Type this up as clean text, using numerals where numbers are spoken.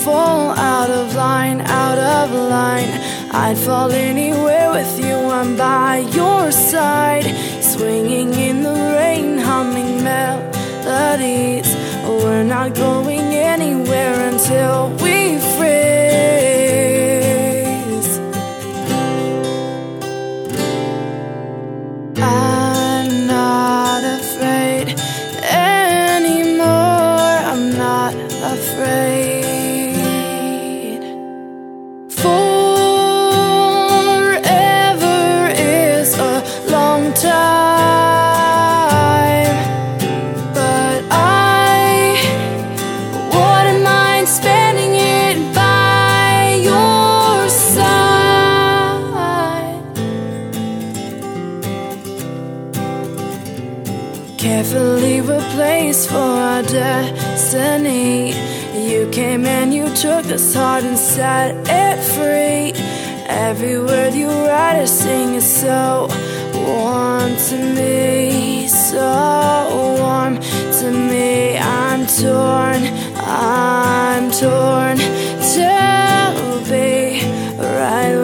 fall out of line, out of line. I'd fall anywhere with you, I'm by your side, swinging in the rain, humming melodies. We're not going anywhere until we freeze. I'm not afraid anymore, I'm not afraid. Forever is a long time, but I wouldn't mind spending it by your side. Carefully replaced for our destiny. You came and you took this heart and set it free. Every word you write or sing is so warm to me, so warm to me. I'm torn to be right